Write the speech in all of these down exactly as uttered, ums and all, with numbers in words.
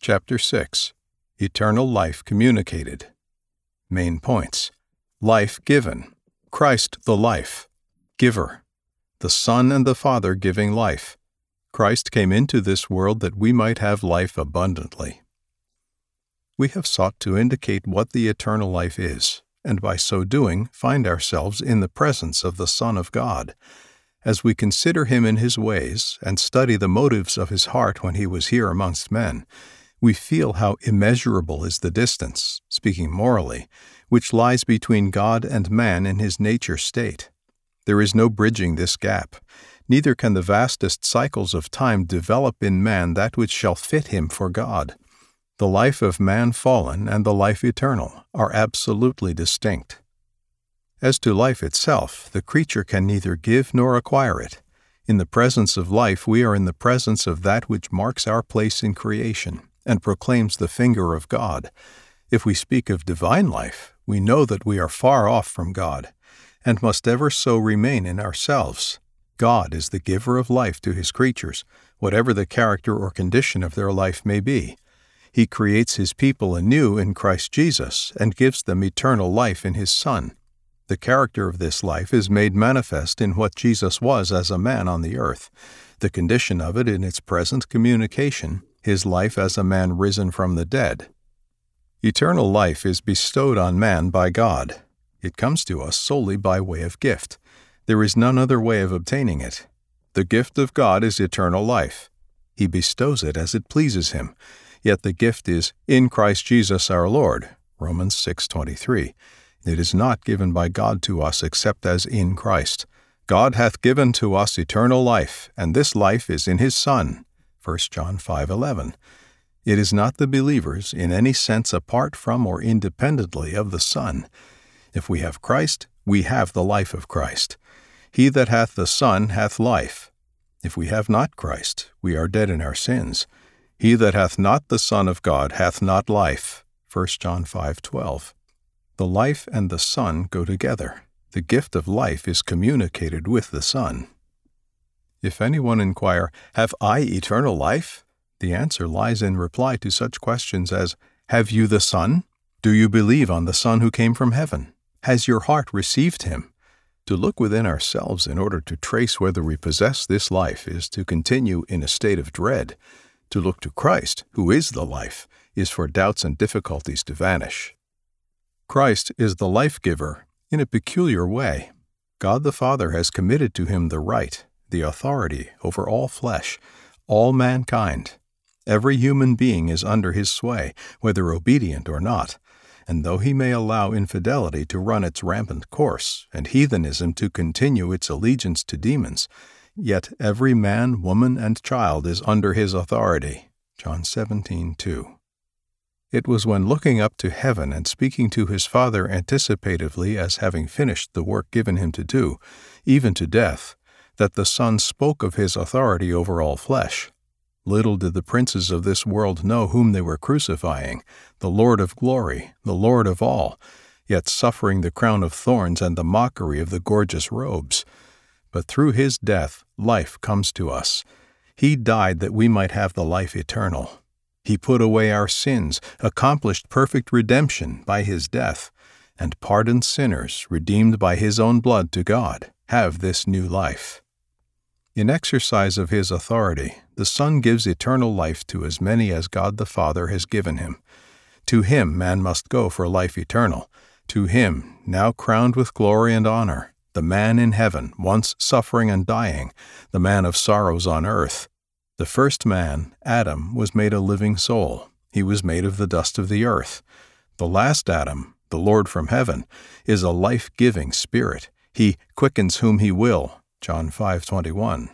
Chapter six. Eternal Life Communicated. Main points. Life given. Christ the life. Giver. The Son and the Father giving life. Christ came into this world that we might have life abundantly. We have sought to indicate what the eternal life is, and by so doing find ourselves in the presence of the Son of God. As we consider him in his ways and study the motives of his heart when he was here amongst men, we feel how immeasurable is the distance, speaking morally, which lies between God and man in his nature state. There is no bridging this gap. Neither can the vastest cycles of time develop in man that which shall fit him for God. The life of man fallen and the life eternal are absolutely distinct. As to life itself, the creature can neither give nor acquire it. In the presence of life, we are in the presence of that which marks our place in creation and proclaims the finger of God. If we speak of divine life, we know that we are far off from God, and must ever so remain in ourselves. God is the giver of life to his creatures, whatever the character or condition of their life may be. He creates his people anew in Christ Jesus and gives them eternal life in his Son. The character of this life is made manifest in what Jesus was as a man on the earth, the condition of it in its present communication, his life as a man risen from the dead. Eternal life is bestowed on man by God. It comes to us solely by way of gift. There is none other way of obtaining it. The gift of God is eternal life. He bestows it as it pleases him, yet the gift is in Christ Jesus our Lord, Romans six twenty-three. It is not given by God to us except as in Christ. God hath given to us eternal life, and this life is in his Son, First John five eleven. It is not the believers in any sense apart from or independently of the Son. If we have Christ, we have the life of Christ. He that hath the Son hath life. If we have not Christ, we are dead in our sins. He that hath not the Son of God hath not life. First John five twelve. The life and the Son go together. The gift of life is communicated with the Son. If anyone inquire, Have I eternal life? The answer lies in reply to such questions as, Have you the Son? Do you believe on the Son who came from heaven? Has your heart received him? To look within ourselves in order to trace whether we possess this life is to continue in a state of dread. To look to Christ, who is the life, is for doubts and difficulties to vanish. Christ is the life-giver in a peculiar way. God the Father has committed to him the right, the authority over all flesh, all mankind. Every human being is under his sway, whether obedient or not, and though he may allow infidelity to run its rampant course, and heathenism to continue its allegiance to demons, yet every man, woman, and child is under his authority. John seventeen two. It was when looking up to heaven and speaking to his Father anticipatively as having finished the work given him to do, even to death, that the Son spoke of his authority over all flesh. Little did the princes of this world know whom they were crucifying, the Lord of glory, the Lord of all, yet suffering the crown of thorns and the mockery of the gorgeous robes. But through his death, life comes to us. He died that we might have the life eternal. He put away our sins, accomplished perfect redemption by his death, and pardoned sinners, redeemed by his own blood to God, have this new life. In exercise of his authority, the Son gives eternal life to as many as God the Father has given him. To him man must go for life eternal. To him, now crowned with glory and honor, the man in heaven, once suffering and dying, the man of sorrows on earth. The first man, Adam, was made a living soul. He was made of the dust of the earth. The last Adam, the Lord from heaven, is a life-giving spirit. He quickens whom he will. John five twenty-one.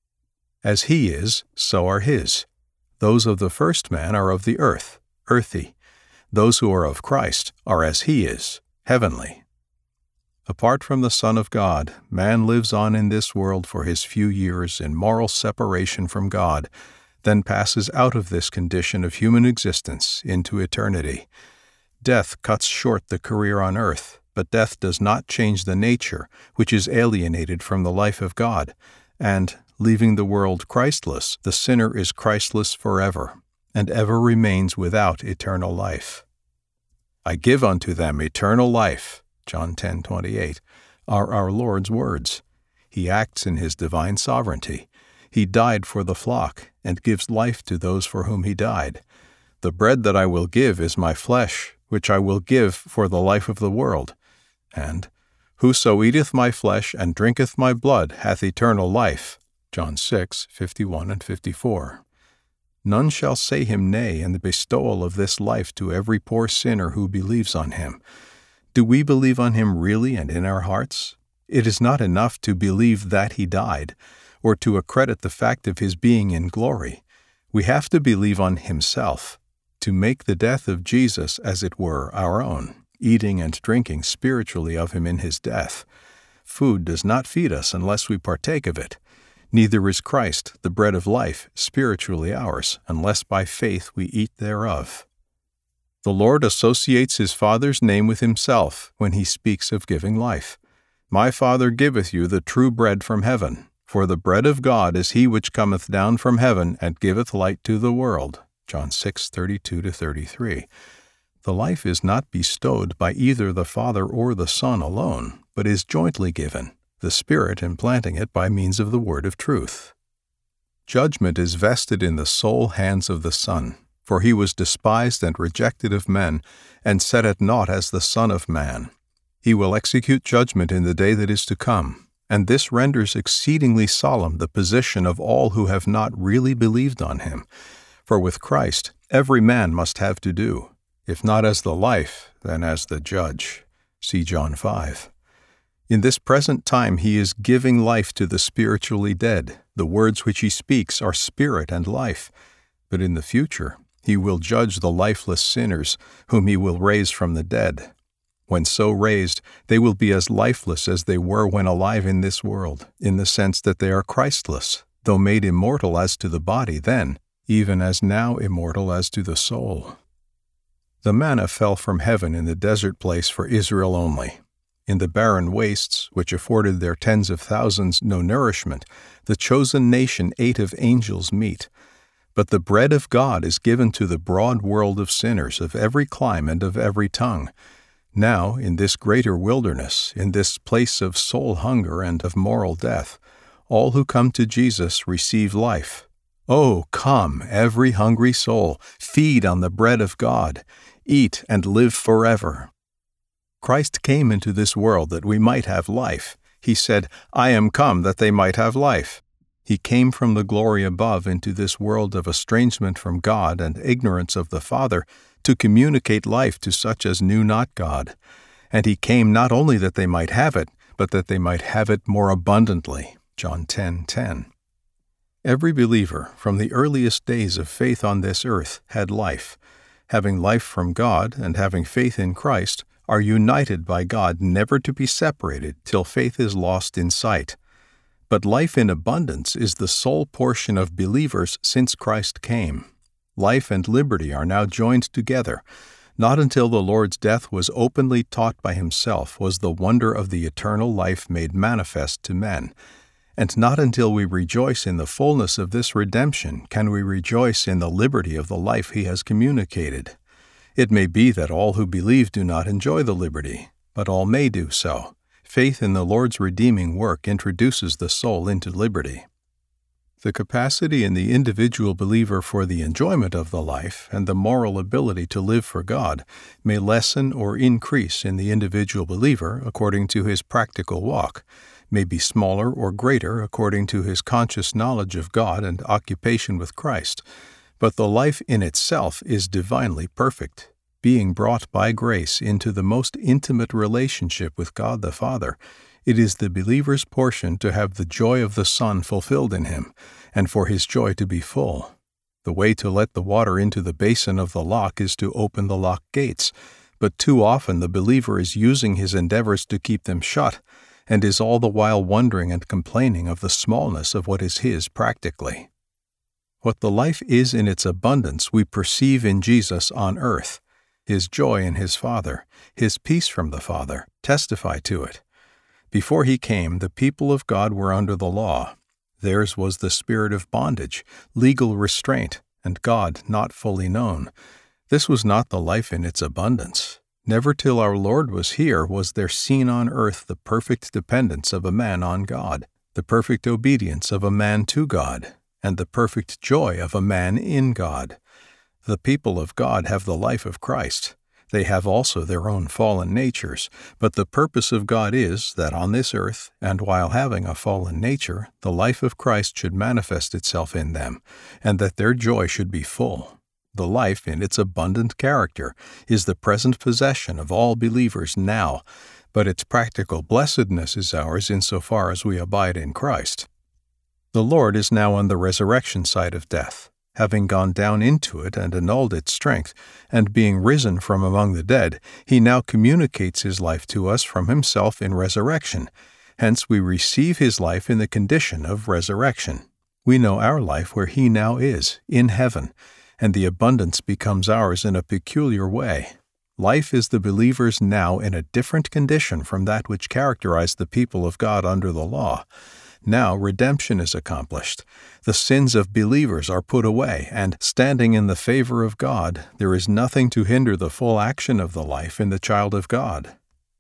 As he is, so are his. Those of the first man are of the earth, earthy. Those who are of Christ are as he is, heavenly. Apart from the Son of God, man lives on in this world for his few years in moral separation from God, then passes out of this condition of human existence into eternity. Death cuts short the career on earth, but death does not change the nature, which is alienated from the life of God, and, leaving the world Christless, the sinner is Christless forever. and ever remains without eternal life. I give unto them eternal life, John ten twenty-eight, are our Lord's words. He acts in his divine sovereignty. He died for the flock, and gives life to those for whom he died. The bread that I will give is my flesh, which I will give for the life of the world. And, Whoso eateth my flesh and drinketh my blood hath eternal life, John six fifty-one and fifty-four. None shall say him nay in the bestowal of this life to every poor sinner who believes on him. Do we believe on him really and in our hearts? It is not enough to believe that he died, or to accredit the fact of his being in glory. We have to believe on himself, to make the death of Jesus, as it were, our own, eating and drinking spiritually of him in his death. Food does not feed us unless we partake of it. Neither is Christ, the bread of life, spiritually ours, unless by faith we eat thereof. The Lord associates his Father's name with himself when he speaks of giving life. My Father giveth you the true bread from heaven, for the bread of God is he which cometh down from heaven and giveth light to the world. John six thirty-two to thirty-three. The life is not bestowed by either the Father or the Son alone, but is jointly given, the Spirit implanting it by means of the word of truth. Judgment is vested in the sole hands of the Son, for he was despised and rejected of men, and set at naught as the Son of Man. He will execute judgment in the day that is to come, and this renders exceedingly solemn the position of all who have not really believed on him. For with Christ every man must have to do, if not as the life, then as the judge. See John five. In this present time he is giving life to the spiritually dead. The words which he speaks are spirit and life. But in the future he will judge the lifeless sinners, whom he will raise from the dead. When so raised, they will be as lifeless as they were when alive in this world, in the sense that they are Christless, though made immortal as to the body then, even as now immortal as to the soul. The manna fell from heaven in the desert place for Israel only. In the barren wastes, which afforded their tens of thousands no nourishment, the chosen nation ate of angels' meat. But the bread of God is given to the broad world of sinners of every clime and of every tongue. Now, in this greater wilderness, in this place of soul hunger and of moral death, all who come to Jesus receive life. Oh, come, every hungry soul, feed on the bread of God, eat and live forever. Christ came into this world that we might have life. He said, I am come that they might have life. He came from the glory above into this world of estrangement from God and ignorance of the Father to communicate life to such as knew not God. And he came not only that they might have it, but that they might have it more abundantly. John ten ten. Every believer, from the earliest days of faith on this earth, had life. Having life from God and having faith in Christ, are united by God never to be separated till faith is lost in sight. But life in abundance is the sole portion of believers since Christ came. Life and liberty are now joined together. Not until the Lord's death was openly taught by himself was the wonder of the eternal life made manifest to men. And not until we rejoice in the fullness of this redemption can we rejoice in the liberty of the life he has communicated. It may be that all who believe do not enjoy the liberty, but all may do so. Faith in the Lord's redeeming work introduces the soul into liberty. The capacity in the individual believer for the enjoyment of the life and the moral ability to live for God may lessen or increase in the individual believer according to his practical walk, may be smaller or greater according to his conscious knowledge of God and occupation with Christ. But the life in itself is divinely perfect, being brought by grace into the most intimate relationship with God the Father. It is the believer's portion to have the joy of the Son fulfilled in him, and for his joy to be full. The way to let the water into the basin of the lock is to open the lock gates, but too often the believer is using his endeavors to keep them shut, and is all the while wondering and complaining of the smallness of what is his practically. What the life is in its abundance we perceive in Jesus on earth. His joy in his Father, his peace from the Father, testify to it. Before he came, the people of God were under the law. Theirs was the spirit of bondage, legal restraint, and God not fully known. This was not the life in its abundance. Never till our Lord was here was there seen on earth the perfect dependence of a man on God, the perfect obedience of a man to God, and the perfect joy of a man in God. The people of God have the life of Christ. They have also their own fallen natures, but the purpose of God is that on this earth, and while having a fallen nature, the life of Christ should manifest itself in them, and that their joy should be full. The life in its abundant character is the present possession of all believers now, but its practical blessedness is ours insofar as we abide in Christ. The Lord is now on the resurrection side of death. Having gone down into it and annulled its strength, and being risen from among the dead, he now communicates his life to us from himself in resurrection. Hence we receive his life in the condition of resurrection. We know our life where he now is, in heaven, and the abundance becomes ours in a peculiar way. Life is the believer's now in a different condition from that which characterized the people of God under the law. Now redemption is accomplished. The sins of believers are put away, and, standing in the favor of God, there is nothing to hinder the full action of the life in the child of God.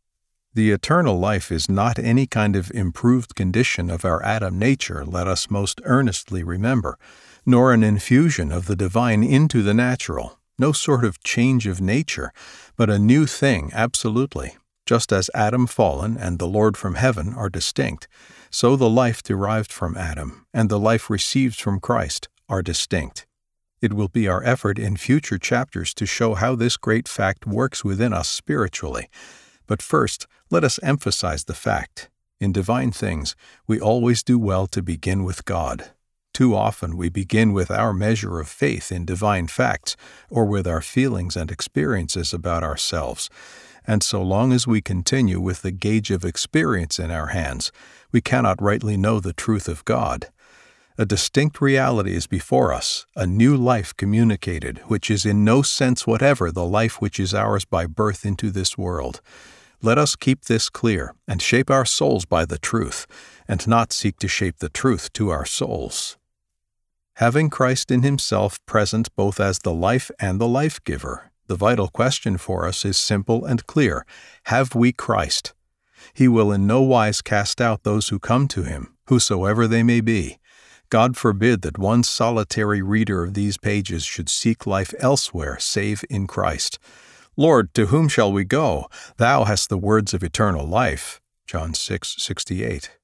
The eternal life is not any kind of improved condition of our Adam nature, let us most earnestly remember, nor an infusion of the divine into the natural, no sort of change of nature, but a new thing absolutely. Just as Adam fallen and the Lord from heaven are distinct, so the life derived from Adam and the life received from Christ are distinct. It will be our effort in future chapters to show how this great fact works within us spiritually. But first, let us emphasize the fact. In divine things, we always do well to begin with God. Too often we begin with our measure of faith in divine facts, or with our feelings and experiences about ourselves. And so long as we continue with the gauge of experience in our hands, we cannot rightly know the truth of God. A distinct reality is before us, a new life communicated, which is in no sense whatever the life which is ours by birth into this world. Let us keep this clear, and shape our souls by the truth, and not seek to shape the truth to our souls. Having Christ in himself present both as the life and the life-giver, the vital question for us is simple and clear. Have we Christ? He will in no wise cast out those who come to him, whosoever they may be. God forbid that one solitary reader of these pages should seek life elsewhere save in Christ. Lord, to whom shall we go? Thou hast the words of eternal life. John six sixty-eight.